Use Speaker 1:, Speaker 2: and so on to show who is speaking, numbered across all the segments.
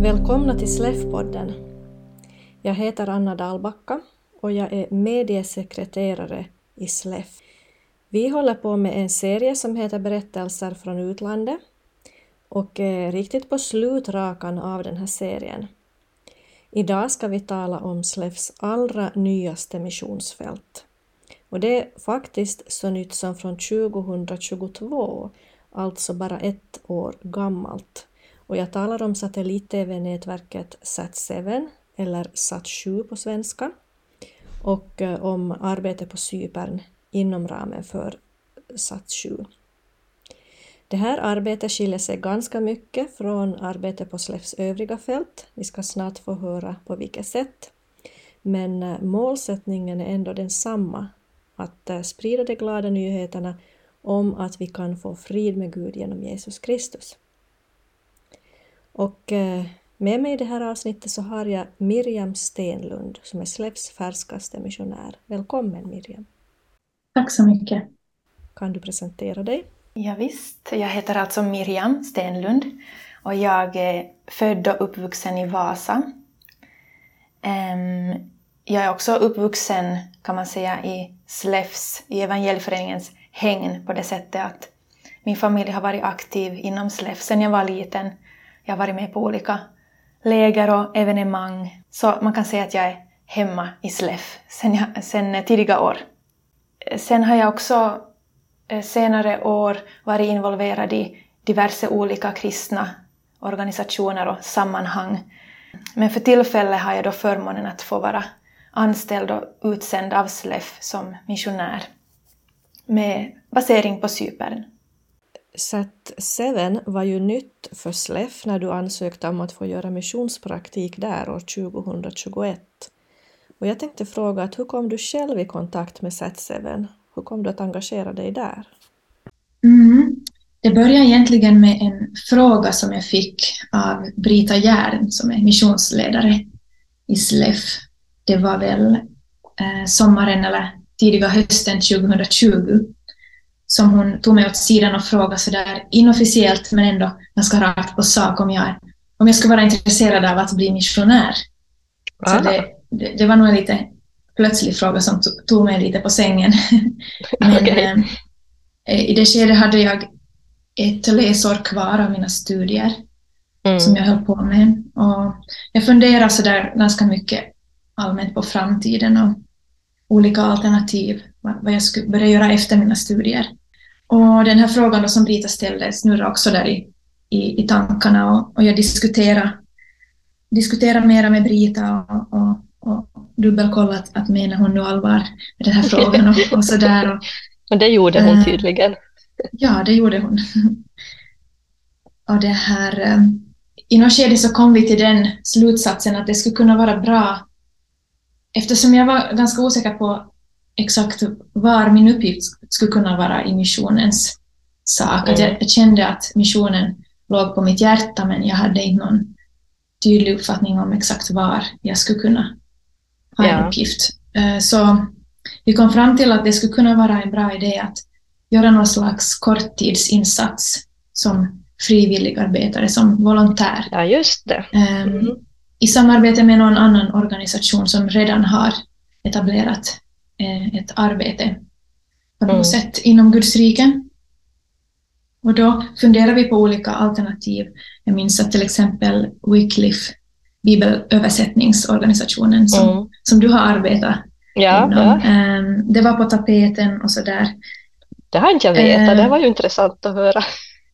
Speaker 1: Välkomna till SLEF-podden. Jag heter Anna Dahlbacka och jag är mediesekreterare i SLEF. Vi håller på med en serie som heter Berättelser från utlandet och är riktigt på slutrakan av den här serien. Idag ska vi tala om SLEFs allra nyaste missionsfält. Och det är faktiskt så nytt som från 2022, alltså bara ett år gammalt. Och jag talar om satellit-tv-nätverket Sat7 eller Sat7 på svenska och om arbete på Cypern inom ramen för Sat7. Det här arbetet skiljer sig ganska mycket från arbetet på SLEFs övriga fält. Vi ska snart få höra på vilket sätt. Men målsättningen är ändå densamma, att sprida de glada nyheterna om att vi kan få frid med Gud genom Jesus Kristus. Och med mig i det här avsnittet så har jag Miriam Stenlund som är SLEFs färskaste missionär. Välkommen Miriam.
Speaker 2: Tack så mycket.
Speaker 1: Kan du presentera dig?
Speaker 2: Ja, visst, jag heter alltså Miriam Stenlund och jag är född och uppvuxen i Vasa. Jag är också uppvuxen kan man säga i SLEFs, i evangelieföreningens hägn på det sättet att min familj har varit aktiv inom SLEF sedan jag var liten. Jag har varit med på olika läger och evenemang. Så man kan säga att jag är hemma i SLEF sen tidiga år. Sen har jag också senare år varit involverad i diverse olika kristna organisationer och sammanhang. Men för tillfället har jag då förmånen att få vara anställd och utsänd av SLEF som missionär med basering på Cypern.
Speaker 1: Sat7 var ju nytt för SLEF när du ansökte om att få göra missionspraktik där år 2021. Och jag tänkte fråga att hur kom du själv i kontakt med Sat7? Hur kom du att engagera dig där?
Speaker 2: Det började egentligen med en fråga som jag fick av Brita Järn som är missionsledare i SLEF. Det var väl sommaren eller tidiga hösten 2020 som hon tog mig åt sidan och frågade så där inofficiellt men ändå ganska rakt på sak om jag skulle vara intresserad av att bli missionär. Så det var nog en lite plötslig fråga som tog mig lite på sängen. Men
Speaker 1: Okay.
Speaker 2: I det skedet hade jag ett läsår kvar av mina studier som jag höll på med. Och jag funderade så där ganska mycket allmänt på framtiden och olika alternativ, vad jag skulle börja göra efter mina studier. Och den här frågan då som Brita ställde snurrade också där i tankarna och jag diskuterade mera med Brita och dubbelkollat att menar hon nu allvar med den här frågan och sådär.
Speaker 1: Och det gjorde hon tydligen.
Speaker 2: Ja, det gjorde hon. Och det här, i något skede så kom vi till den slutsatsen att det skulle kunna vara bra, eftersom jag var ganska osäker på exakt var min uppgift skulle kunna vara i missionens sak. Att jag kände att missionen låg på mitt hjärta men jag hade inte någon tydlig uppfattning om exakt var jag skulle kunna ha en uppgift. Så vi kom fram till att det skulle kunna vara en bra idé att göra någon slags korttidsinsats som frivilligarbetare, som volontär.
Speaker 1: Ja, just det.
Speaker 2: I samarbete med någon annan organisation som redan har etablerat ett arbete på något sätt inom Guds rike. Och då funderar vi på olika alternativ. Jag minns att till exempel Wycliffe, bibelöversättningsorganisationen som du har arbetat inom. Det var på tapeten och sådär.
Speaker 1: Det har inte jag vetat, det var ju intressant att höra.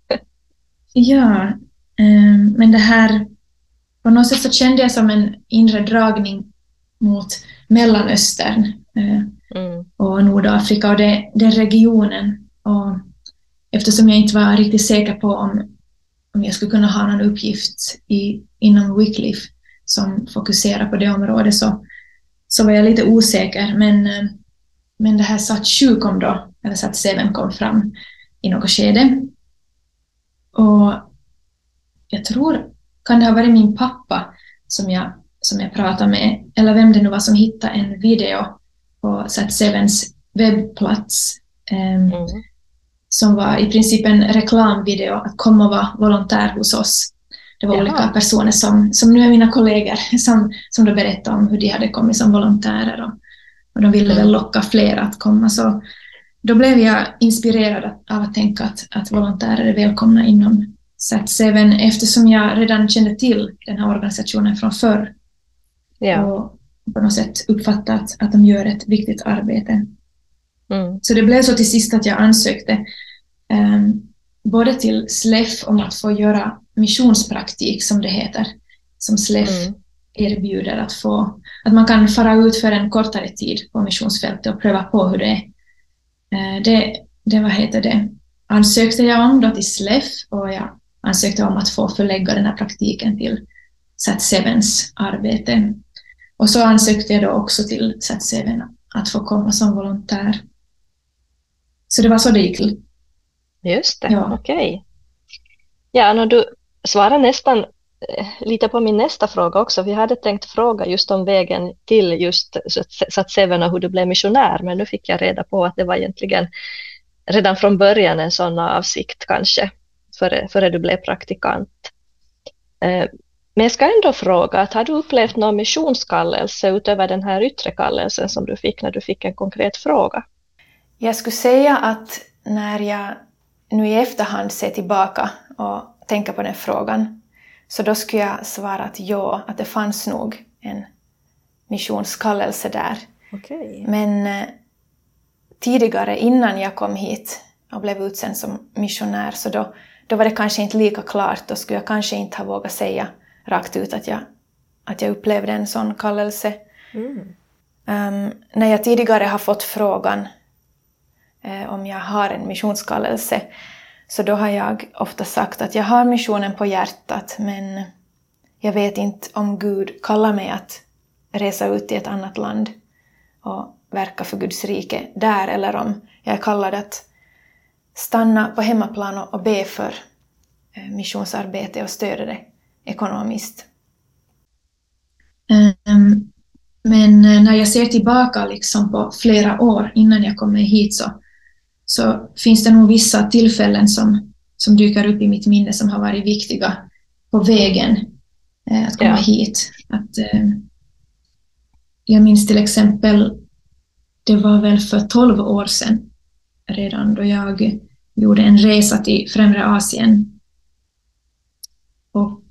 Speaker 2: Ja, men det här, på något sätt så kände jag som en inre dragning mot Mellanöstern och Nordafrika och den regionen. Och eftersom jag inte var riktigt säker på om jag skulle kunna ha någon uppgift inom Wycliffe som fokuserar på det området så var jag lite osäker. Men det här Sat7 kom då, eller Sat7 kom fram i något skede. Och jag tror, kan det ha varit min pappa som jag pratade med, eller vem det nu var som hittade en video på Sat7s webbplats som var i princip en reklamvideo att komma och vara volontär hos oss. det var
Speaker 1: Jaha.
Speaker 2: olika personer som nu är mina kollegor som då berättade om hur de hade kommit som volontärer och de ville väl locka fler att komma. Så då blev jag inspirerad av att tänka att volontärer är välkomna inom SAT7 eftersom jag redan kände till den här organisationen från förr.
Speaker 1: Ja.
Speaker 2: Och på något sätt uppfattat att de gör ett viktigt arbete. Så det blev så till sist att jag ansökte både till SLEF om att få göra missionspraktik som det heter, som SLEF erbjuder att man kan fara ut för en kortare tid på missionsfältet och pröva på hur det är. Det ansökte jag om då till SLEF och jag ansökte om att få förlägga den här praktiken till SAT7s arbete. Och så ansökte jag då också till SAT7 att få komma som volontär. Så det var så det gick till.
Speaker 1: Just det, okej. Ja, du svarar nästan lite på min nästa fråga också. Vi hade tänkt fråga just om vägen till just SAT7 och hur du blev missionär, men nu fick jag reda på att det var egentligen redan från början en sån avsikt kanske, före du blev praktikant. Men jag ska ändå fråga, har du upplevt någon missionskallelse utöver den här yttre kallelsen som du fick när du fick en konkret fråga?
Speaker 3: Jag skulle säga att när jag nu i efterhand ser tillbaka och tänker på den frågan, så då skulle jag svara att ja, att det fanns nog en missionskallelse där.
Speaker 1: Okay.
Speaker 3: Men tidigare, innan jag kom hit och blev utsänd som missionär, så då var det kanske inte lika klart. Då skulle jag kanske inte ha vågat säga rakt ut att jag upplevde en sån kallelse. När jag tidigare har fått frågan om jag har en missionskallelse, så då har jag ofta sagt att jag har missionen på hjärtat, men jag vet inte om Gud kallar mig att resa ut i ett annat land och verka för Guds rike där, eller om jag är kallad att stanna på hemmaplan och be för missionsarbete och stödja det ekonomiskt.
Speaker 2: Men när jag ser tillbaka liksom på flera år innan jag kommer hit, så finns det nog vissa tillfällen som dyker upp i mitt minne som har varit viktiga på vägen att komma hit. Jag minns till exempel, det var väl för 12 år sedan redan, då jag gjorde en resa till Främre Asien. Och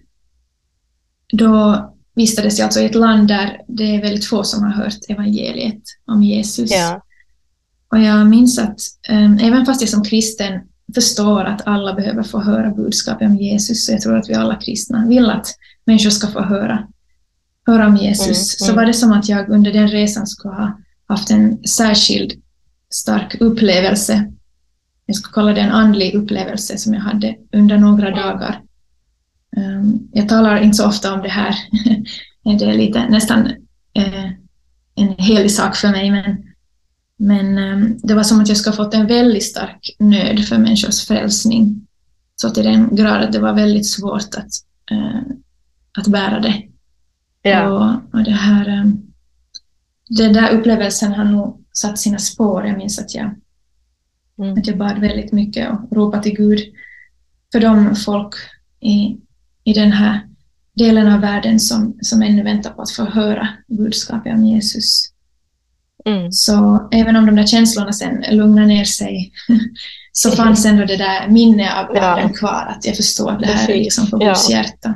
Speaker 2: då vistades jag alltså i ett land där det är väldigt få som har hört evangeliet om Jesus.
Speaker 1: Ja.
Speaker 2: Och jag minns att även fast jag som kristen förstår att alla behöver få höra budskapet om Jesus, så jag tror att vi alla kristna vill att människor ska få höra om Jesus, så var det som att jag under den resan skulle ha haft en särskild stark upplevelse. Jag skulle kalla det en andlig upplevelse som jag hade under några dagar. Jag talar inte så ofta om det här. Det är lite nästan en helig sak för mig, men det var som att jag skulle ha fått en väldigt stark nöd för människors frälsning. Så till den grad att det var väldigt svårt att bära det. Ja. Och den där upplevelsen har nog satt sina spår. Jag minns att jag bad väldigt mycket och ropade till Gud för de folk i den här delen av världen som ännu väntar på att få höra budskapet om Jesus. Så även om de där känslorna sen lugnar ner sig, så fanns ändå det där minne av världen kvar, att jag förstår att det här är liksom på Guds hjärta.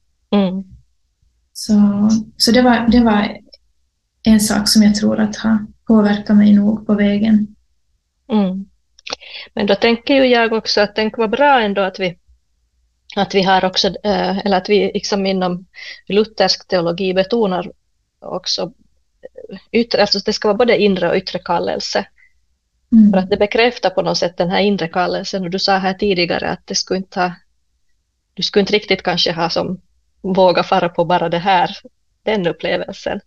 Speaker 2: Så det var en sak som jag tror att har påverkat mig nog på vägen.
Speaker 1: Men då tänker ju jag också att det var bra ändå att vi har också, eller att vi liksom inom luthersk teologi betonar också alltså det ska vara både inre och yttre kallelse. För att det bekräftar på något sätt den här inre kallelsen. Och du sa här tidigare att du skulle inte riktigt kanske ha som våga fara på bara den upplevelsen.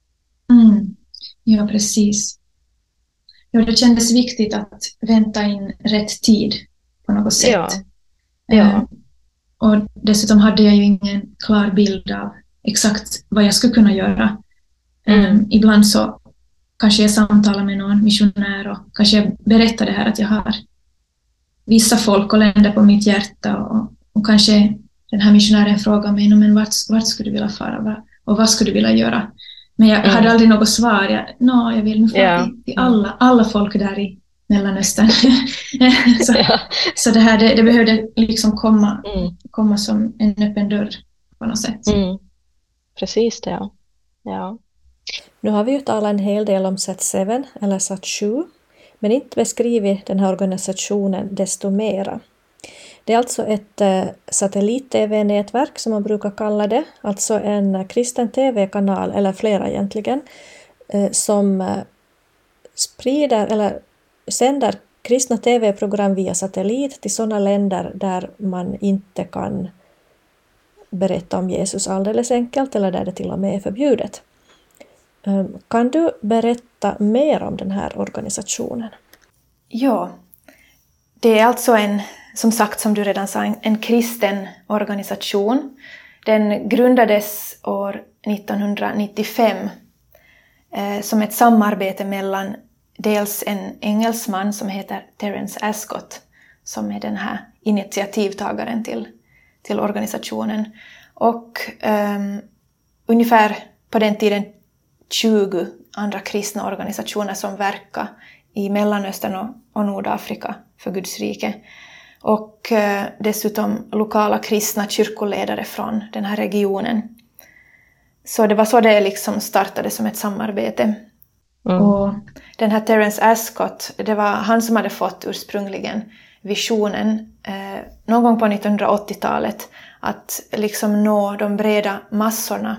Speaker 2: Ja, precis. Ja, det kändes viktigt att vänta in rätt tid på något sätt.
Speaker 1: Ja.
Speaker 2: Och dessutom hade jag ju ingen klar bild av exakt vad jag skulle kunna göra. Ibland så kanske jag samtalar med någon missionär och kanske jag berättar det här att jag har vissa folk och länder på mitt hjärta och kanske den här missionären frågade mig, men vart skulle du vilja fara och vad skulle du vilja göra? Men jag hade aldrig något svar. Jag vill nog fara till alla folk där i Mellanöstern. Så det behövde liksom komma som en öppen dörr på något sätt.
Speaker 1: Precis det, ja. Nu har vi ju talat en hel del om Sat7 eller Sat7, men inte beskrivit den här organisationen desto mera. Det är alltså ett satellit-tv-nätverk som man brukar kalla det, alltså en kristen tv-kanal, eller flera egentligen, som sprider eller sänder kristna tv-program via satellit till sådana länder där man inte kan berätta om Jesus alldeles enkelt, eller där det till och med är förbjudet. Kan du berätta mer om den här organisationen?
Speaker 3: Ja, det är alltså som sagt, som du redan sa, en kristen organisation. Den grundades år 1995 som ett samarbete mellan dels en engelsman som heter Terence Ascott, som är den här initiativtagaren till organisationen, och ungefär på den tiden 20 andra kristna organisationer som verkar i Mellanöstern och Nordafrika för Guds rike. Och dessutom lokala kristna kyrkoledare från den här regionen. Så det var så det liksom startade som ett samarbete. Och den här Terence Ascott, det var han som hade fått ursprungligen visionen någon gång på 1980-talet att liksom nå de breda massorna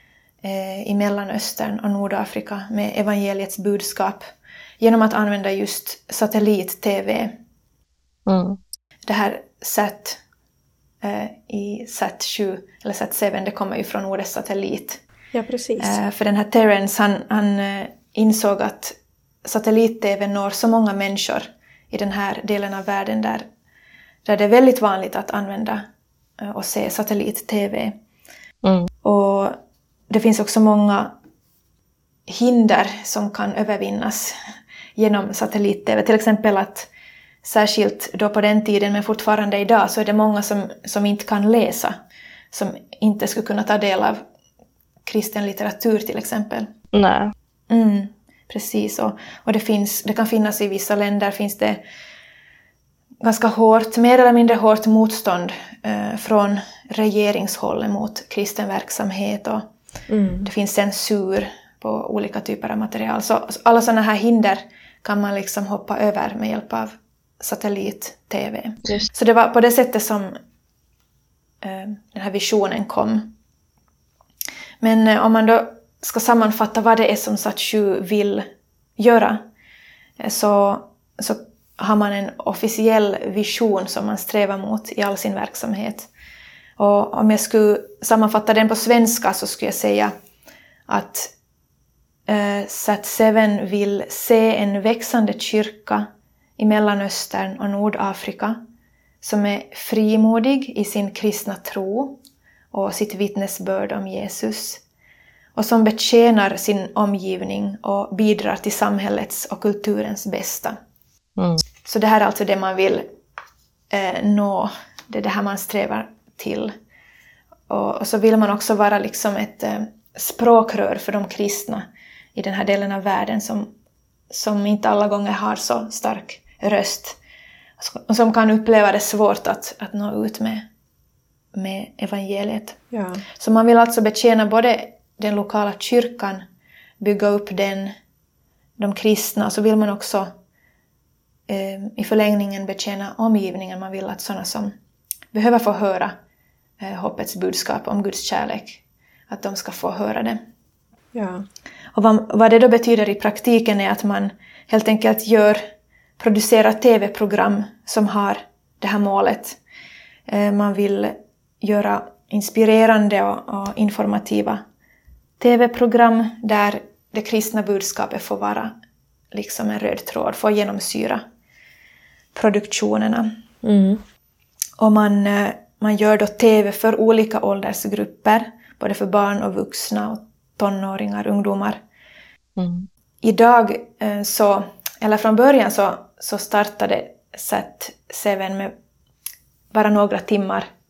Speaker 3: i Mellanöstern och Nordafrika med evangeliets budskap genom att använda just satellit-tv. Det här Sat i Sat7 eller Sat7, det kommer ju från ordet satellit.
Speaker 1: Ja, precis.
Speaker 3: För den här Terence, han insåg att satellit-tv når så många människor i den här delen av världen där det är väldigt vanligt att använda och se satellit-tv. Och det finns också många hinder som kan övervinnas genom satellit-tv. Till exempel att särskilt då på den tiden, men fortfarande idag, så är det många som inte kan läsa. Som inte skulle kunna ta del av kristen litteratur till exempel.
Speaker 1: Nej.
Speaker 3: Precis. Och det kan finnas i vissa länder finns det ganska mer eller mindre hårt motstånd från regeringshåll mot kristen verksamhet. Och det finns censur på olika typer av material. Så alla sådana här hinder kan man liksom hoppa över med hjälp av satellit-tv. Så det var på det sättet som den här visionen kom. Men om man då ska sammanfatta vad det är som Sat7 vill göra, så har man en officiell vision som man strävar mot i all sin verksamhet. Och om jag skulle sammanfatta den på svenska så skulle jag säga att Sat7 vill se en växande kyrka i Mellanöstern och Nordafrika som är frimodig i sin kristna tro och sitt vittnesbörd om Jesus, och som betjänar sin omgivning och bidrar till samhällets och kulturens bästa. Så det här är alltså det man vill nå, det är det här man strävar till. Och så vill man också vara liksom ett språkrör för de kristna i den här delen av världen som inte alla gånger har så stark röst. Och som kan uppleva det svårt att nå ut med evangeliet.
Speaker 1: Ja.
Speaker 3: Så man vill alltså betjäna både den lokala kyrkan, bygga upp de kristna, så vill man också i förlängningen betjäna omgivningen. Man vill att sådana som behöver få höra hoppets budskap om Guds kärlek, att de ska få höra det.
Speaker 1: Ja.
Speaker 3: Och vad det då betyder i praktiken är att man helt enkelt producerar tv-program som har det här målet. Man vill göra inspirerande och informativa tv-program där det kristna budskapet får vara liksom en röd tråd, får genomsyra produktionerna. Och man gör då tv för olika åldersgrupper, både för barn och vuxna och tonåringar, ungdomar. Idag eller från början så startade Sat7 med bara några timmar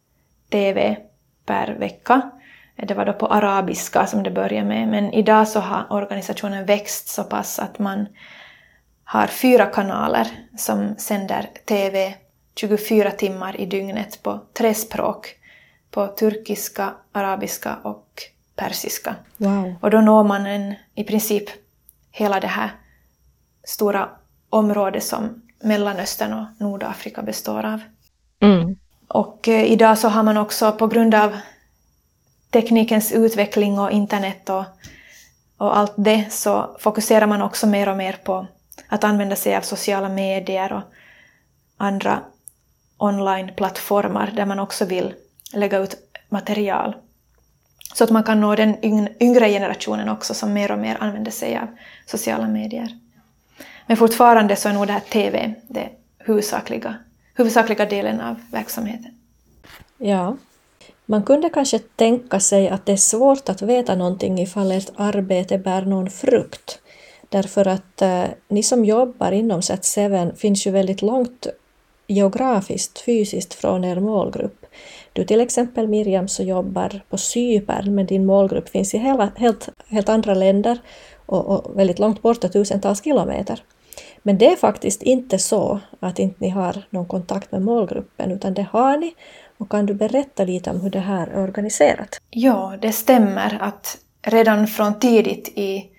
Speaker 3: TV per vecka. Det var då på arabiska som det började med. Men idag så har organisationen växt så pass att man har 4 kanaler som sänder TV 24 timmar i dygnet på 3 språk. På turkiska, arabiska och persiska.
Speaker 1: Wow.
Speaker 3: Och då når man i princip hela det här stora området som Mellanöstern och Nordafrika består av.
Speaker 1: Mm.
Speaker 3: Och idag så har man också på grund av teknikens utveckling och internet och allt det, så fokuserar man också mer och mer på att använda sig av sociala medier och andra online-plattformar där man också vill lägga ut material. Så att man kan nå den yngre generationen också som mer och mer använder sig av sociala medier. Men fortfarande så är nog det här TV det huvudsakliga delen av verksamheten.
Speaker 1: Ja, man kunde kanske tänka sig att det är svårt att veta någonting ifall ett arbete bär någon frukt. Därför att ni som jobbar inom Set7 finns ju väldigt långt geografiskt, fysiskt från er målgrupp. Du till exempel Miriam så jobbar på Cypern, men din målgrupp finns i helt andra länder och väldigt långt borta, tusentals kilometer. Men det är faktiskt inte så att inte ni har någon kontakt med målgruppen, utan det har ni. Och kan du berätta lite om hur det här är organiserat?
Speaker 3: Ja, det stämmer att redan från tidigt i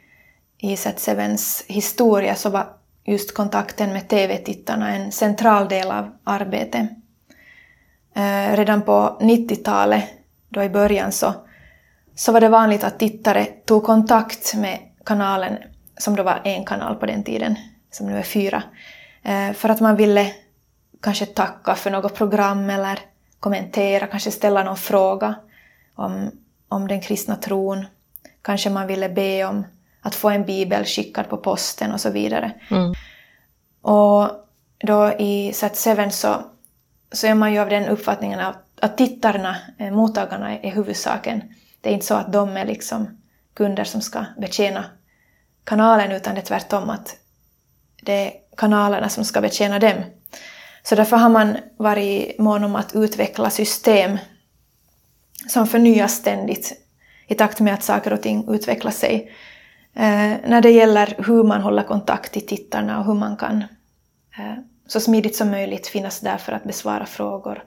Speaker 3: Set7s historia så var just kontakten med TV-tittarna en central del av arbetet. Redan på 90-talet, då i början, så var det vanligt att tittare tog kontakt med kanalen, som då var en kanal på den tiden, som nu är 4, för att man ville kanske tacka för något program eller kommentera, kanske ställa någon fråga om den kristna tron. Kanske man ville be om att få en bibel skickad på posten och så vidare. Mm. Och då i Set7 så är man ju av den uppfattningen att tittarna, mottagarna är huvudsaken. Det är inte så att de är liksom kunder som ska betjäna kanalen, utan det är tvärtom att det är kanalerna som ska betjäna dem. Så därför har man varit mån om att utveckla system som förnyas ständigt i takt med att saker och ting utvecklar sig. När det gäller hur man håller kontakt till tittarna och hur man kan så smidigt som möjligt finnas där för att besvara frågor.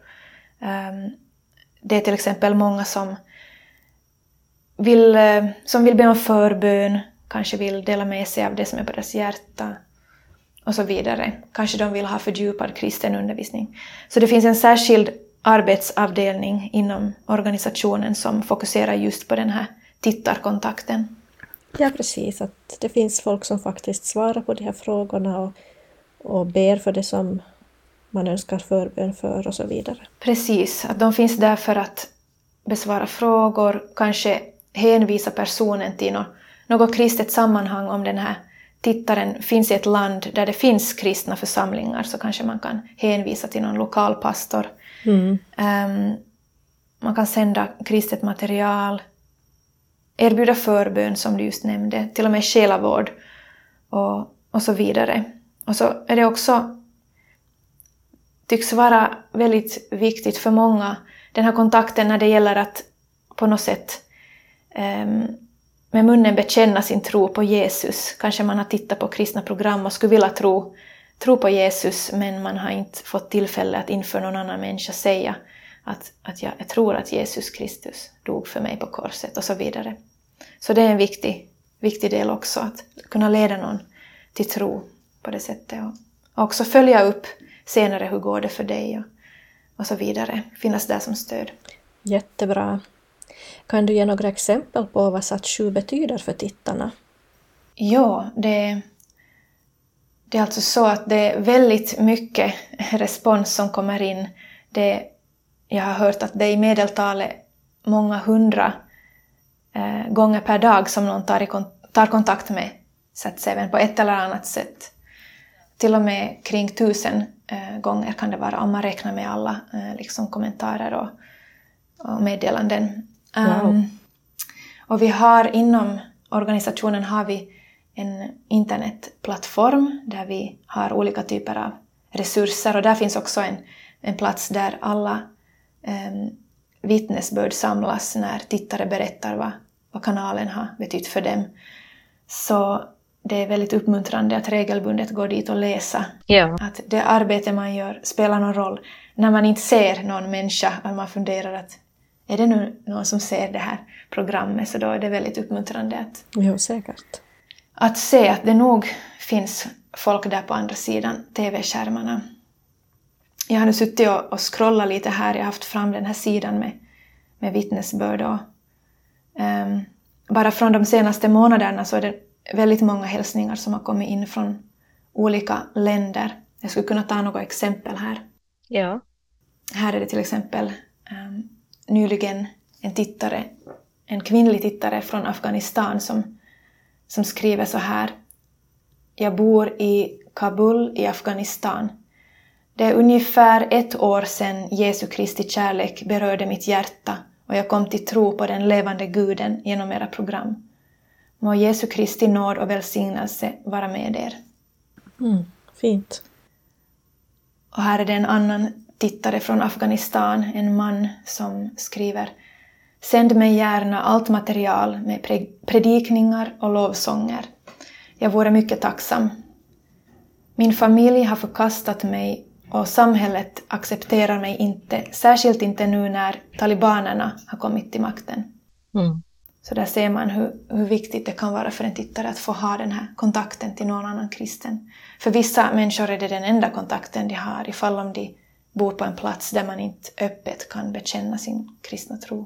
Speaker 3: Det är till exempel många som vill be om förbön, kanske vill dela med sig av det som är på deras hjärta och så vidare. Kanske de vill ha fördjupad kristen undervisning. Så det finns en särskild arbetsavdelning inom organisationen som fokuserar just på den här tittarkontakten.
Speaker 1: Ja, precis. Att det finns folk som faktiskt svarar på de här frågorna och ber för det som man önskar förbön för och så vidare.
Speaker 3: Precis, att de finns där för att besvara frågor, kanske hänvisa personen till något kristet sammanhang. Om den här tittaren finns i ett land där det finns kristna församlingar, så kanske man kan hänvisa till någon lokal pastor. Mm. Man kan sända kristet material, erbjuda förbön som du just nämnde, till och med själavård och så vidare. Och så är det också, tycks vara väldigt viktigt för många, den här kontakten när det gäller att på något sätt med munnen bekänna sin tro på Jesus. Kanske man har tittat på kristna program och skulle vilja tro på Jesus, men man har inte fått tillfälle att inför någon annan människa säga att jag tror att Jesus Kristus dog för mig på korset och så vidare. Så det är en viktig del också, att kunna leda någon till tro på det sättet. Och också följa upp senare, hur går det för dig och så vidare. Finnas där som stöd.
Speaker 1: Jättebra. Kan du ge några exempel på vad Set7 betyder för tittarna?
Speaker 3: Ja, det är alltså så att det är väldigt mycket respons som kommer in. Jag har hört att det är i medeltal många 100 gånger per dag som någon tar kontakt med Set7 på ett eller annat sätt. Till och med kring 1000 gånger kan det vara, om man räknar med alla liksom kommentarer och meddelanden.
Speaker 1: Wow.
Speaker 3: Och vi har inom organisationen har vi en internetplattform där vi har olika typer av resurser, och där finns också en plats där alla vittnesbörd samlas när tittare berättar vad kanalen har betytt för dem. Så det är väldigt uppmuntrande att regelbundet gå dit och läsa.
Speaker 1: Ja.
Speaker 3: Att det arbete man gör spelar någon roll. När man inte ser någon människa, att man funderar att är det nu någon som ser det här programmet, så då är det väldigt uppmuntrande
Speaker 1: Jo, säkert.
Speaker 3: att se att det nog finns folk där på andra sidan tv-skärmarna. Jag har nu suttit och scrollat lite här. Jag har haft fram den här sidan med vittnesbörd. Och, bara från de senaste månaderna så är det väldigt många hälsningar som har kommit in från olika länder. Jag skulle kunna ta några exempel här.
Speaker 1: Ja.
Speaker 3: Här är det till exempel nyligen en kvinnlig tittare från Afghanistan som skriver så här. Jag bor i Kabul i Afghanistan. Det är ungefär 1 år sedan Jesu Kristi kärlek berörde mitt hjärta och jag kom till tro på den levande guden genom era program. Må Jesu Kristi nåd och välsignelse vara med er.
Speaker 1: Fint.
Speaker 3: Och här är det en annan tittare från Afghanistan, en man som skriver: Sänd mig gärna allt material med predikningar och lovsånger. Jag vore mycket tacksam. Min familj har förkastat mig och samhället accepterar mig inte, särskilt inte nu när talibanerna har kommit till makten. Så där ser man hur viktigt det kan vara för en tittare att få ha den här kontakten till någon annan kristen. För vissa människor är det den enda kontakten de har ifall om de bor på en plats där man inte öppet kan bekänna sin kristna tro.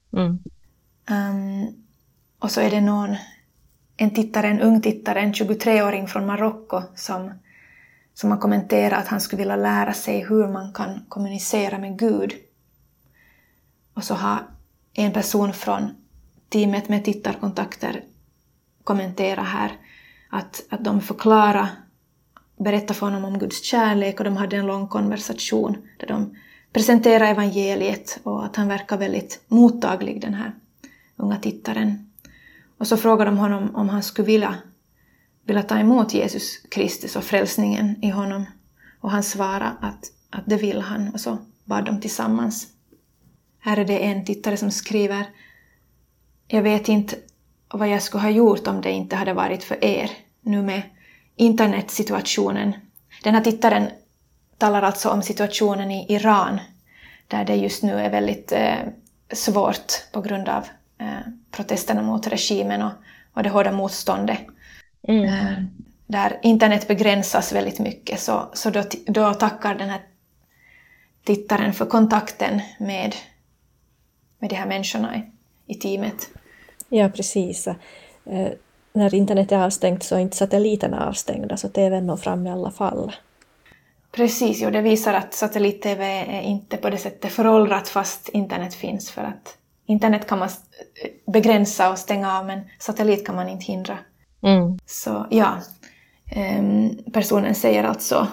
Speaker 3: Och så är det en ung tittare, en 23-åring från Marocko som har kommenterat att han skulle vilja lära sig hur man kan kommunicera med Gud. Och så har en person från teamet med tittarkontakter kommenterat här att de berättade för honom om Guds kärlek och de hade en lång konversation där de presenterade evangeliet och att han verkar väldigt mottaglig, den här unga tittaren. Och så frågade de honom om han skulle vilja ta emot Jesus Kristus och frälsningen i honom. Och han svarade att det vill han, och så bad de tillsammans. Här är det en tittare som skriver: Jag vet inte vad jag skulle ha gjort om det inte hade varit för er. Nu med internetsituationen. Den här tittaren talar alltså om situationen i Iran, där det just nu är väldigt svårt på grund av protesterna mot regimen och det hårda motståndet. Där internet begränsas väldigt mycket, så då tackar den här tittaren för kontakten med de här människorna i teamet.
Speaker 1: Ja, precis. När internet är avstängt så är inte satelliterna avstängda, så tvn når fram i alla fall.
Speaker 3: Precis, och det visar att satellit-tv är inte på det sättet föråldrat fast internet finns, för att internet kan man begränsa och stänga av, men satellit kan man inte hindra. Så ja, personen säger alltså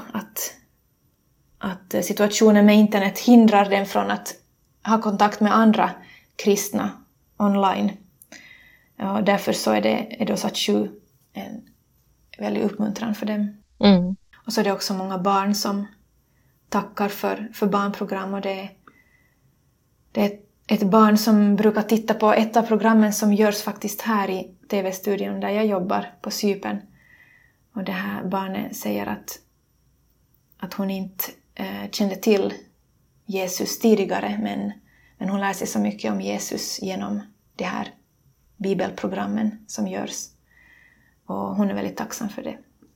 Speaker 3: att situationen med internet hindrar den från att ha kontakt med andra kristna online. Och därför så är då Satchu en väldigt uppmuntran för dem. Och så är det också många barn som tackar för barnprogram, och det är ett barn som brukar titta på ett av programmen som görs faktiskt här i tv-studion där jag jobbar på Cypern. Och det här barnet säger att hon inte kände till Jesus tidigare, men hon lär sig så mycket om Jesus genom det här bibelprogrammen som görs. Och hon är väldigt tacksam för det.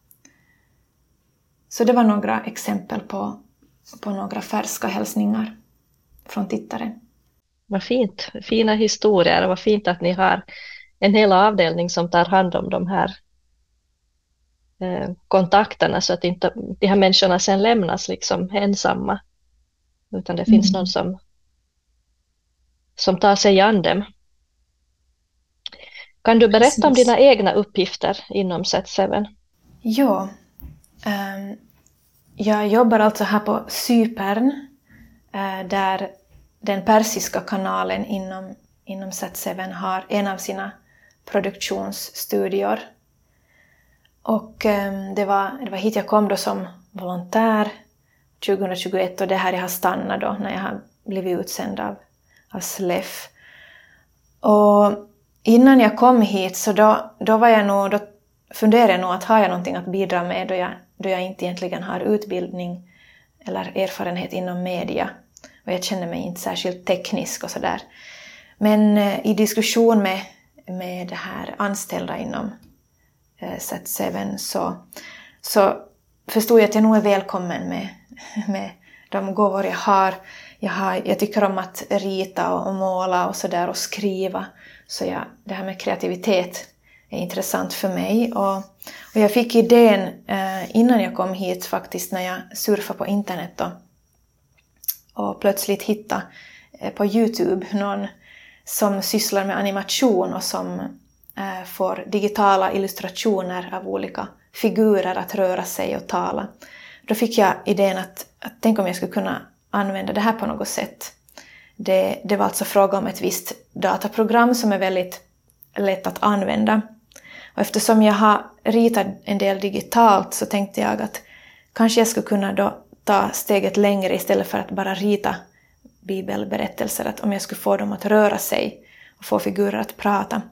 Speaker 3: Så det var några exempel på några färska hälsningar från tittare.
Speaker 1: Vad fint. Fina historier, och vad fint att ni har en hel avdelning som tar hand om de här kontakterna, så att inte de här människorna sen lämnas liksom ensamma, utan det finns någon som tar sig an dem. Kan du berätta om dina egna uppgifter inom Set7?
Speaker 3: Ja, jag jobbar alltså här på Cypern, där den persiska kanalen inom Set7 har en av sina produktionsstudior. Och det var hit jag kom då som volontär 2021, och det här jag har stannat då när jag har blivit utsänd SLEF. Och innan jag kom hit så då funderade jag nog att har jag någonting att bidra med då jag inte egentligen har utbildning eller erfarenhet inom media. Och jag känner mig inte särskilt teknisk och sådär. Men i diskussion med det här anställda inom Set7 så förstod jag att jag nog är välkommen med de gåvor jag har. Jag tycker om att rita och måla och sådär och skriva. Så det här med kreativitet är intressant för mig. Och jag fick idén innan jag kom hit faktiskt när jag surfade på internet då. Och plötsligt hittade på YouTube någon som sysslar med animation och som får digitala illustrationer av olika figurer att röra sig och tala. Då fick jag idén att tänk om jag skulle kunna använda det här på något sätt. Det var alltså fråga om ett visst dataprogram som är väldigt lätt att använda. Och eftersom jag har ritat en del digitalt så tänkte jag att kanske jag skulle kunna då ta steget längre istället för att bara rita bibelberättelser. Att om jag skulle få dem att röra sig och få figurer att prata.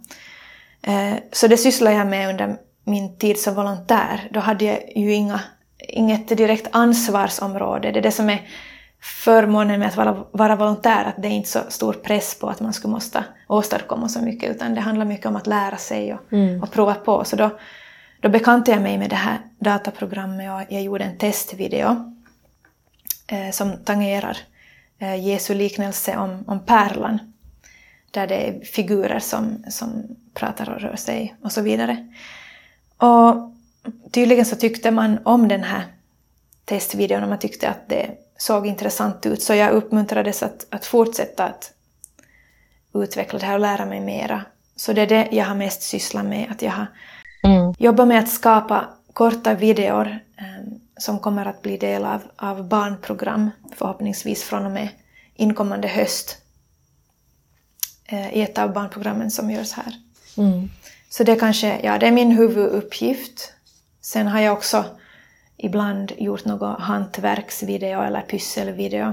Speaker 3: Så det sysslar jag med under min tid som volontär. Då hade jag ju inget direkt ansvarsområde. Det är det som är förmånen med att vara volontär. Att det är inte så stor press på att man skulle måste åstadkomma så mycket. Utan det handlar mycket om att lära sig och prova på. Så då bekantade jag mig med det här dataprogrammet och jag gjorde en testvideo som tangerar Jesu liknelse om pärlan. Där det är figurer som pratar och rör sig och så vidare. Och tydligen så tyckte man om den här testvideon och man tyckte att det såg intressant ut. Så jag uppmuntrades att fortsätta att utveckla det här och lära mig mera. Så det är det jag har mest sysslat med. Att jag har jobbat med att skapa korta videor som kommer att bli del av barnprogram. Förhoppningsvis från och med inkommande höst. I ett av barnprogrammen som görs här. Så det kanske, det är min huvuduppgift. Sen har jag också ibland gjort någon hantverksvideo eller pysselvideo.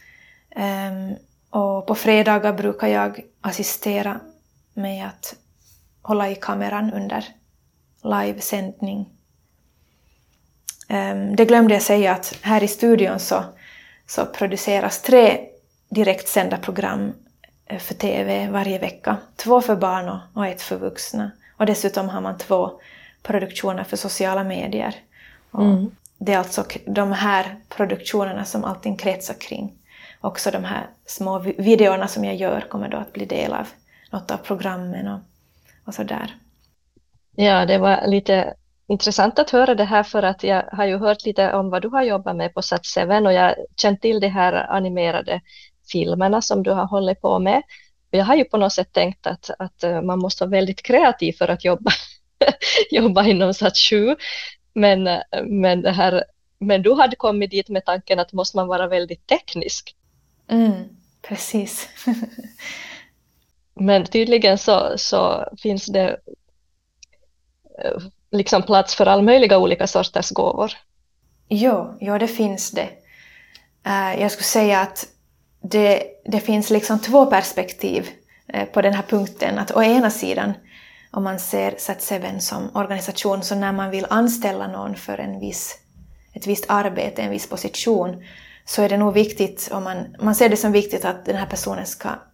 Speaker 3: Och på fredagar brukar jag assistera med att hålla i kameran under livesändning. Det glömde jag säga att här i studion så produceras 3 direktsända program för TV varje vecka. 2 för barn och 1 för vuxna. Och dessutom har man 2 produktioner för sociala medier. Och det är alltså de här produktionerna som allting kretsar kring. Också de här små videorna som jag gör kommer då att bli del av något av programmen och sådär.
Speaker 1: Ja, det var lite intressant att höra det här för att jag har ju hört lite om vad du har jobbat med på Set7 och jag känt till de här animerade filmerna som du har hållit på med. Och jag har ju på något sätt tänkt att man måste vara väldigt kreativ för att jobba inom Set7. Men du hade kommit dit med tanken att måste man vara väldigt teknisk.
Speaker 3: Precis.
Speaker 1: Men tydligen så finns det liksom plats för all möjliga olika sorters gåvor.
Speaker 3: Ja, det finns det. Jag skulle säga att det finns liksom 2 perspektiv på den här punkten. Att å ena sidan, om man ser Set7 som organisation, så när man vill anställa någon för ett visst arbete, en viss position, så är det nog viktigt, om man ser det som viktigt att den här personen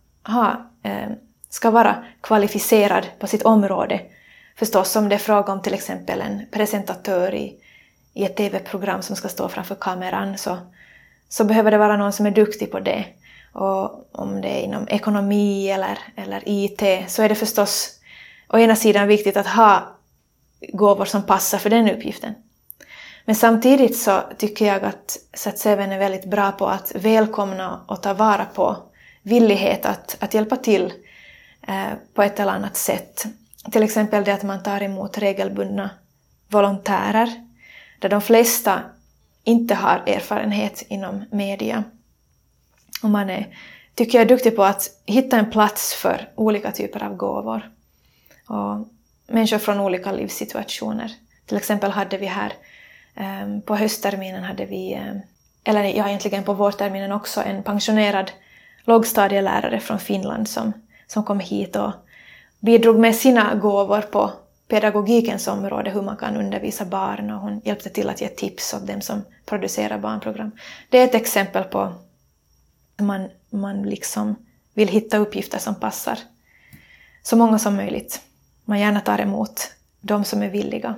Speaker 3: ska vara kvalificerad på sitt område. Förstås om det är fråga om till exempel en presentatör i ett tv-program som ska stå framför kameran så behöver det vara någon som är duktig på det. Och om det är inom ekonomi eller IT så är det förstås å ena sidan viktigt att ha gåvor som passar för den uppgiften. Men samtidigt så tycker jag att Set7 är väldigt bra på att välkomna och ta vara på villighet att hjälpa till på ett eller annat sätt. Till exempel det att man tar emot regelbundna volontärer där de flesta inte har erfarenhet inom media. Och man tycker jag är duktig på att hitta en plats för olika typer av gåvor. Och människor från olika livssituationer. Till exempel hade vi här på höstterminen eller egentligen på vårterminen också en pensionerad lågstadielärare från Finland som kom hit och bidrog med sina gåvor på pedagogikens område, hur man kan undervisa barn, och hon hjälpte till att ge tips åt dem som producerar barnprogram. Det är ett exempel på att man liksom vill hitta uppgifter som passar så många som möjligt. Man gärna tar emot de som är villiga.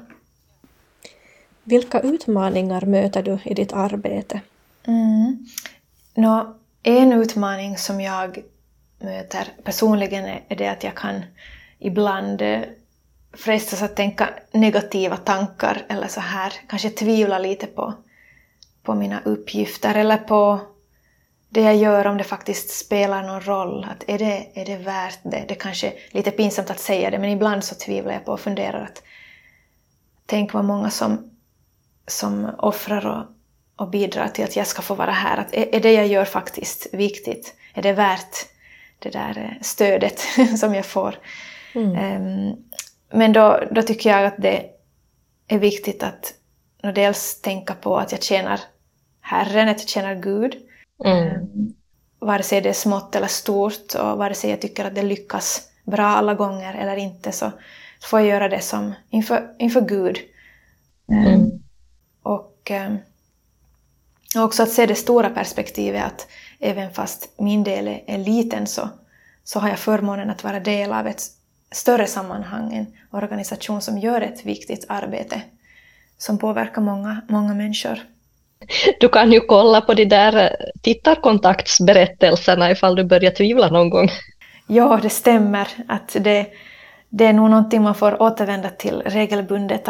Speaker 1: Vilka utmaningar möter du i ditt arbete?
Speaker 3: En utmaning som jag möter personligen är det att jag kan ibland frestas att tänka negativa tankar eller så här. Kanske tvivla lite på mina uppgifter eller på det jag gör, om det faktiskt spelar någon roll. Att är det värt det? Det är kanske lite pinsamt att säga det, men ibland så tvivlar jag på och funderar att tänk vad många som offrar och bidrar till att jag ska få vara här. Att är det jag gör faktiskt viktigt? Är det värt det där stödet som jag får? Men då tycker jag att det är viktigt att dels tänka på att jag tjänar Herren, att jag tjänar Gud. Vare sig det är smått eller stort, och vare sig jag tycker att det lyckas bra alla gånger eller inte, så får jag göra det som inför Gud. Och också att se det stora perspektivet, att även fast min del är liten så har jag förmånen att vara del av ett större sammanhang, en organisation som gör ett viktigt arbete som påverkar många människor.
Speaker 4: Du kan ju kolla på de där tittarkontaktsberättelserna ifall du börjar tvivla någon gång.
Speaker 3: Ja, det stämmer. Att det är nog någonting man får återvända till regelbundet.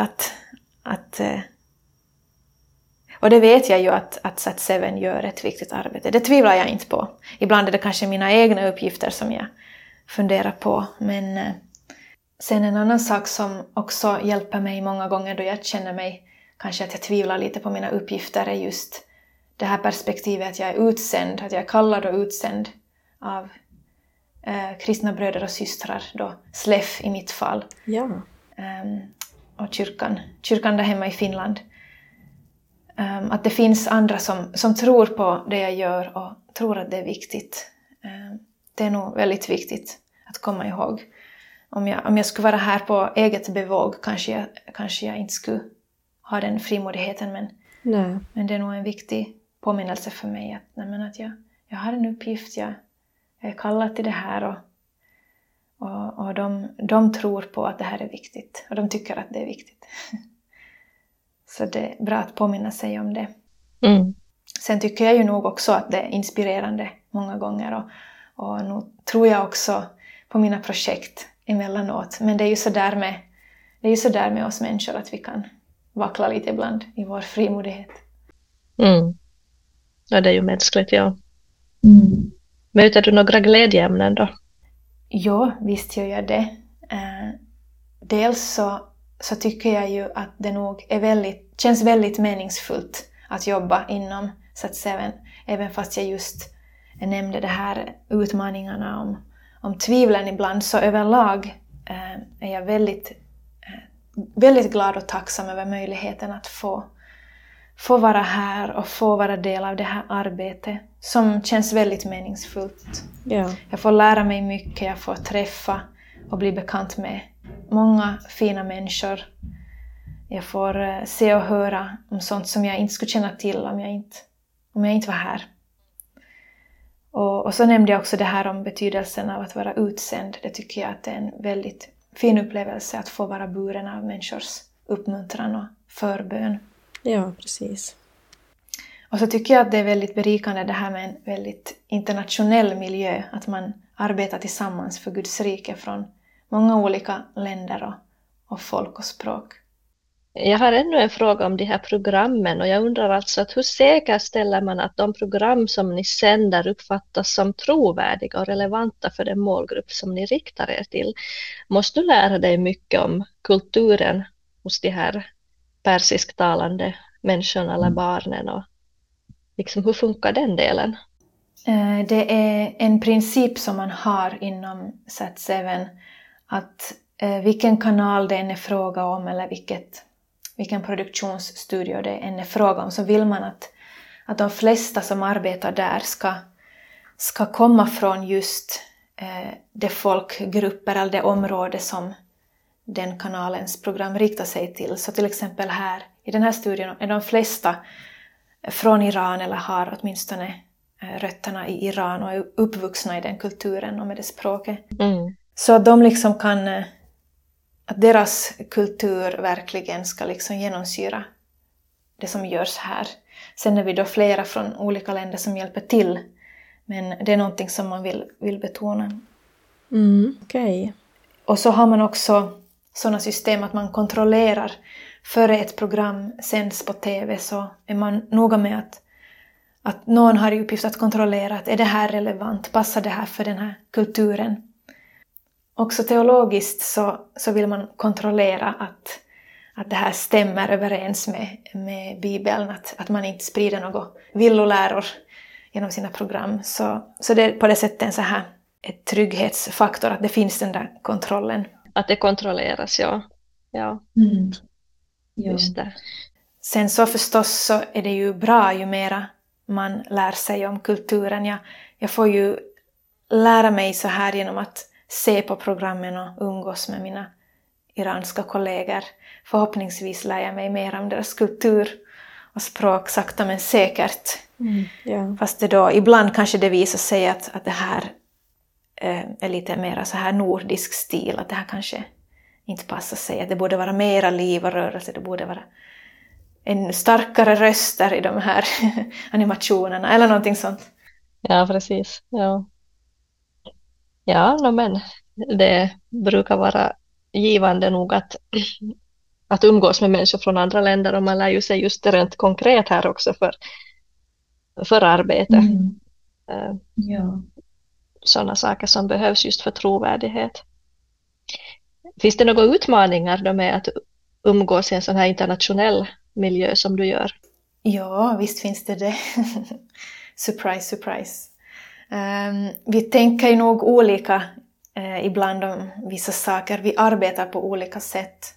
Speaker 3: Och det vet jag ju att Sat7 gör ett viktigt arbete. Det tvivlar jag inte på. Ibland är det kanske mina egna uppgifter som jag funderar på. Men sen en annan sak som också hjälper mig många gånger då jag känner mig kanske att jag tvivlar lite på mina uppgifter är just det här perspektivet att jag är utsänd, att jag är kallad och utsänd av kristna bröder och systrar, då SLEF i mitt fall.
Speaker 1: Ja.
Speaker 3: Och kyrkan där hemma i Finland. Att det finns andra som tror på det jag gör och tror att det är viktigt. Det är nog väldigt viktigt att komma ihåg. Om jag skulle vara här på eget bevåg kanske jag inte skulle ha den frimodigheten, men det är nog en viktig påminnelse för mig att jag har en uppgift, jag är kallad till det här och de tror på att det här är viktigt och de tycker att det är viktigt. Så det är bra att påminna sig om det. Sen tycker jag ju nog också att det är inspirerande många gånger och nu tror jag också på mina projekt emellanåt, men det är ju sådär med oss människor att vi kan vackla lite ibland i vår frimodighet.
Speaker 4: Ja, det är ju mänskligt, ja. Möter du några glädjeämnen då?
Speaker 3: Ja, visst gör jag det. Dels så tycker jag ju att det nog känns väldigt meningsfullt att jobba inom Sat7, även fast jag just nämnde det här utmaningarna om tvivlen ibland, så överlag är jag väldigt glad och tacksam över möjligheten att få vara här och få vara del av det här arbetet som känns väldigt meningsfullt.
Speaker 1: Ja.
Speaker 3: Jag får lära mig mycket, jag får träffa och bli bekant med många fina människor. Jag får se och höra om sånt som jag inte skulle känna till om jag inte var här. Och så nämnde jag också det här om betydelsen av att vara utsänd. Det tycker jag att det är en väldigt fin upplevelse att få vara buren av människors uppmuntran och förbön.
Speaker 1: Ja, precis.
Speaker 3: Och så tycker jag att det är väldigt berikande det här med en väldigt internationell miljö. Att man arbetar tillsammans för Guds rike från många olika länder och folk och språk.
Speaker 4: Jag har ännu en fråga om de här programmen och jag undrar alltså att hur säkerställer man att de program som ni sänder uppfattas som trovärdiga och relevanta för den målgrupp som ni riktar er till? Måste du lära dig mycket om kulturen hos de här persisktalande människorna eller barnen och liksom, hur funkar den delen?
Speaker 3: Det är en princip som man har inom Sat7 att vilken kanal det än är fråga om eller vilken produktionsstudio det än är fråga om, så vill man att de flesta som arbetar där ska komma från just de folkgrupper eller det område som den kanalens program riktar sig till. Så till exempel här i den här studien är de flesta från Iran eller har åtminstone rötterna i Iran och är uppvuxna i den kulturen och med det språket. Så att de liksom kan, att deras kultur verkligen ska liksom genomsyra det som görs här. Sen är vi då flera från olika länder som hjälper till, men det är någonting som man vill betona.
Speaker 1: Okej.
Speaker 3: Och så har man också sådana system att man kontrollerar före ett program sänds på TV, så är man noga med att någon har i uppgift att kontrollera att är det här relevant, passar det här för den här kulturen. Också teologiskt så vill man kontrollera att det här stämmer överens med Bibeln, att man inte sprider några villoläror genom sina program. Så det är på det sättet en så här ett trygghetsfaktor att det finns den där kontrollen.
Speaker 4: Att det kontrolleras, ja. Just det.
Speaker 3: Sen så förstås så är det ju bra ju mera man lär sig om kulturen. Jag får ju lära mig så här genom att se på programmen och umgås med mina iranska kollegor. Förhoppningsvis lär jag mig mer om deras kultur och språk sakta men säkert. Fast det då, ibland kanske det visar sig att det här är lite mer så här nordisk stil. Att det här kanske inte passar sig. Att det borde vara mera liv och rörelse. Det borde vara en starkare röster i de här animationerna. Eller någonting sånt.
Speaker 4: Ja, precis. Ja, men det brukar vara givande nog att umgås med människor från andra länder. Och man lär ju sig just det rent konkret här också för arbete. Sådana saker som behövs just för trovärdighet. Finns det några utmaningar då med att umgås i en sån här internationell miljö som du gör?
Speaker 3: Ja, visst finns det. Surprise, surprise. Vi tänker ju nog olika ibland om vissa saker. Vi arbetar på olika sätt.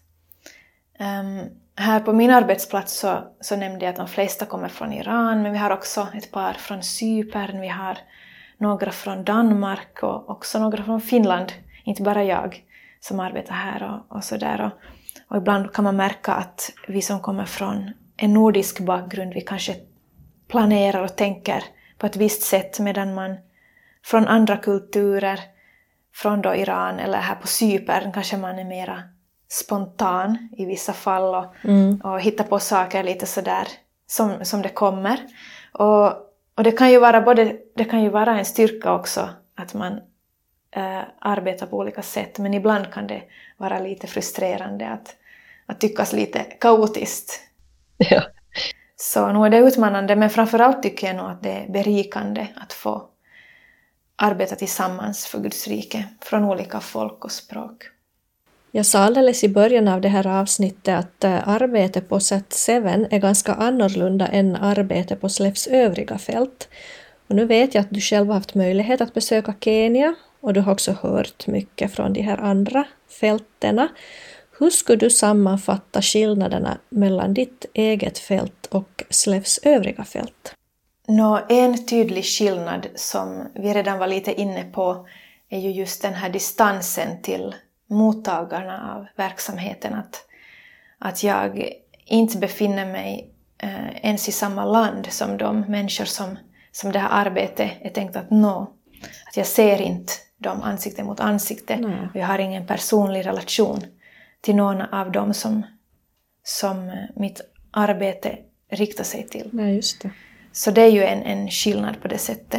Speaker 3: Här på min arbetsplats så nämnde jag att de flesta kommer från Iran, men vi har också ett par från Cypern, vi har några från Danmark och också några från Finland, inte bara jag som arbetar här och sådär. Och ibland kan man märka att vi som kommer från en nordisk bakgrund, vi kanske planerar och tänker på ett visst sätt, medan man från andra kulturer, från då Iran eller här på Cypern, kanske man är mera spontan i vissa fall och hittar på saker lite sådär som det kommer. Och det kan ju vara det kan ju vara en styrka också att man arbetar på olika sätt, men ibland kan det vara lite frustrerande att tyckas lite kaotiskt.
Speaker 4: Ja.
Speaker 3: Så nu är det utmanande, men framförallt tycker jag nog att det är berikande att få arbeta tillsammans för Guds rike från olika folk och språk.
Speaker 1: Jag sa alldeles i början av det här avsnittet att arbete på Sat7 är ganska annorlunda än arbete på SLEFs övriga fält. Och nu vet jag att du själv har haft möjlighet att besöka Kenya och du har också hört mycket från de här andra fälterna. Hur skulle du sammanfatta skillnaderna mellan ditt eget fält och SLEFs övriga fält?
Speaker 3: En tydlig skillnad som vi redan var lite inne på är ju just den här distansen till mottagarna av verksamheten. Att jag inte befinner mig ens i samma land som de människor som det här arbetet är tänkt att nå. Att jag ser inte dem ansikte mot ansikte.
Speaker 1: Nej.
Speaker 3: Jag har ingen personlig relation till någon av dem som mitt arbete riktar sig till.
Speaker 1: Nej, just det.
Speaker 3: Så det är ju en skillnad på det sättet.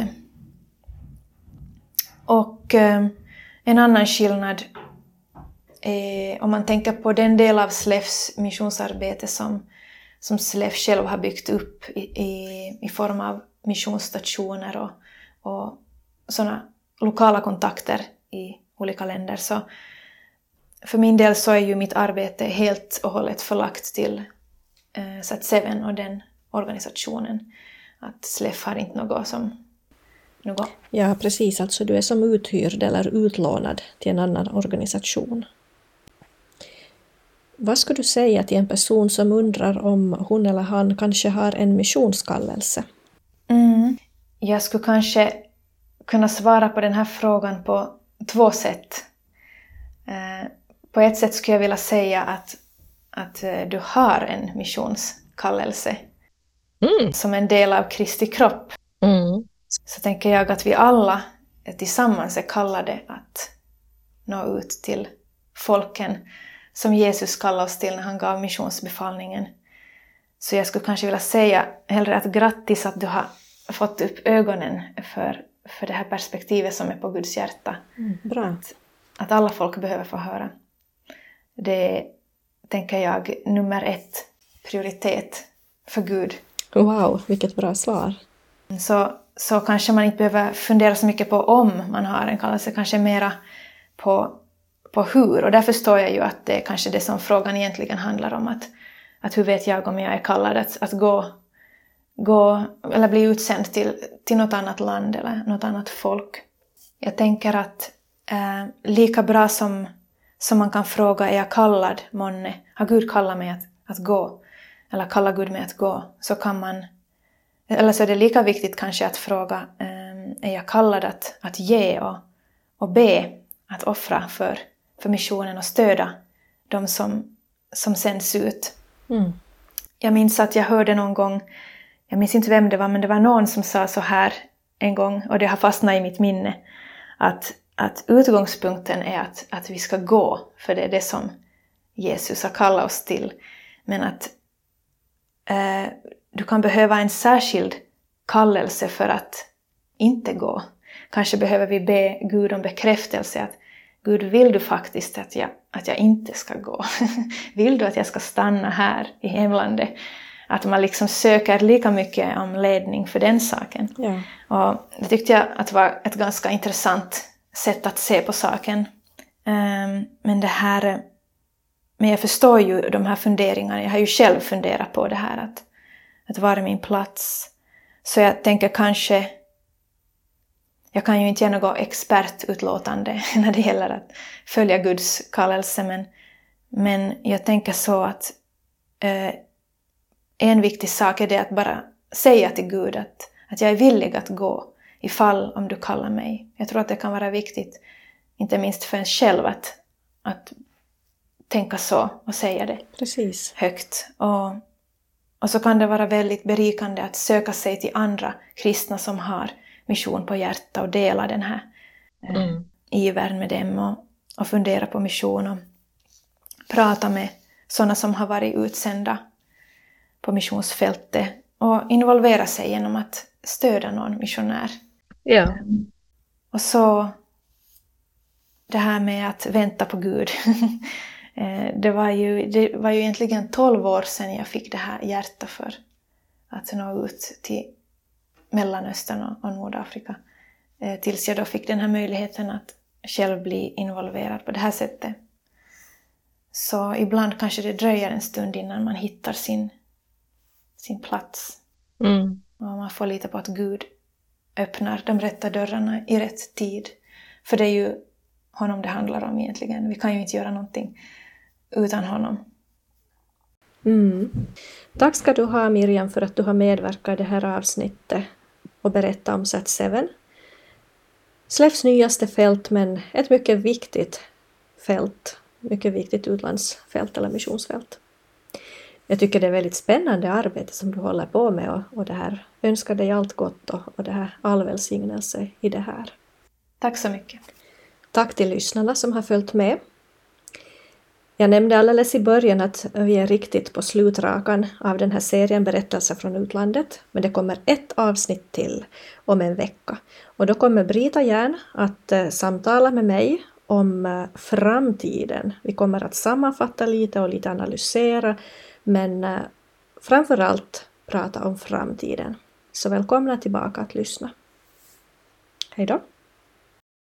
Speaker 3: Och en annan skillnad är, om man tänker på den del av SLEFs missionsarbete som SLEF själv har byggt upp i form av missionsstationer och sådana lokala kontakter i olika länder. Så för min del så är ju mitt arbete helt och hållet förlagt till Sat7 och den organisationen. Att SLEF har inte något.
Speaker 1: Ja, precis. Alltså du är som uthyrd eller utlånad till en annan organisation. Vad skulle du säga till en person som undrar om hon eller han kanske har en missionskallelse?
Speaker 3: Jag skulle kanske kunna svara på den här frågan på 2 sätt. På ett sätt skulle jag vilja säga att du har en missionskallelse som en del av Kristi kropp. Så tänker jag att vi alla tillsammans är kallade att nå ut till folken som Jesus kallade oss till när han gav missionsbefallningen. Så jag skulle kanske vilja säga hellre att grattis att du har fått upp ögonen för det här perspektivet som är på Guds hjärta.
Speaker 1: Bra.
Speaker 3: Att alla folk behöver få höra. Det är, tänker jag, nummer 1 prioritet för Gud.
Speaker 1: Wow, vilket bra svar.
Speaker 3: Så kanske man inte behöver fundera så mycket på om man har en kallelse, kanske mera på hur. Och där förstår jag ju att det är kanske det som frågan egentligen handlar om. Att hur vet jag om jag är kallad att gå eller bli utsänd till något annat land eller något annat folk. Jag tänker att lika bra som man kan fråga, är jag kallad månne? Har Gud kallat mig att gå? Eller kallar Gud mig att gå? Så kan man, eller så är det lika viktigt kanske att fråga, är jag kallad att ge och be, att offra för missionen och stödja de som sänds ut. Jag minns att jag hörde någon gång, jag minns inte vem det var, men det var någon som sa så här en gång, och det har fastnat i mitt minne, att utgångspunkten är att vi ska gå, för det är det som Jesus har kallat oss till. Men att du kan behöva en särskild kallelse för att inte gå. Kanske behöver vi be Gud om bekräftelse, att Gud, vill du faktiskt att jag inte ska gå? Vill du att jag ska stanna här i hemlandet? Att man liksom söker lika mycket om ledning för den saken.
Speaker 1: Ja.
Speaker 3: Och det tyckte jag att var ett ganska intressant sätt att se på saken. Men jag förstår ju de här funderingarna. Jag har ju själv funderat på det här, att vara min plats. Så jag tänker kanske, jag kan ju inte ge något expertutlåtande när det gäller att följa Guds kallelse, men jag tänker så att en viktig sak är det att bara säga till Gud att jag är villig att gå ifall om du kallar mig. Jag tror att det kan vara viktigt, inte minst för en själv, att tänka så och säga det.
Speaker 1: Precis.
Speaker 3: Högt. Och så kan det vara väldigt berikande att söka sig till andra kristna som har mission på hjärta och dela den här ivern med dem och fundera på mission och prata med sådana som har varit utsända på missionsfältet och involvera sig genom att stödja någon missionär.
Speaker 4: Ja.
Speaker 3: Och så det här med att vänta på Gud. Det var ju egentligen 12 år sedan jag fick det här hjärta för att nå ut till Mellanöstern och Nordafrika. Tills jag då fick den här möjligheten att själv bli involverad på det här sättet. Så ibland kanske det dröjer en stund innan man hittar sin plats. Och man får lita på att Gud öppnar de rätta dörrarna i rätt tid. För det är ju honom det handlar om egentligen. Vi kan ju inte göra någonting utan honom.
Speaker 1: Tack ska du ha, Miriam, för att du har medverkat i det här avsnittet och berättat om Sat7. Sleffs nyaste fält, men ett mycket viktigt fält. Mycket viktigt utlandsfält eller missionsfält. Jag tycker det är väldigt spännande arbete som du håller på med och det här. Önskar dig allt gott och det här all välsignelse i det här.
Speaker 3: Tack så mycket.
Speaker 1: Tack till lyssnarna som har följt med. Jag nämnde alldeles i början att vi är riktigt på slutrakan av den här serien Berättelser från utlandet. Men det kommer ett avsnitt till om en vecka. Och då kommer Brita Järn att samtala med mig om framtiden. Vi kommer att sammanfatta lite och lite analysera. Men framförallt prata om framtiden. Så välkomna tillbaka att lyssna. Hej då!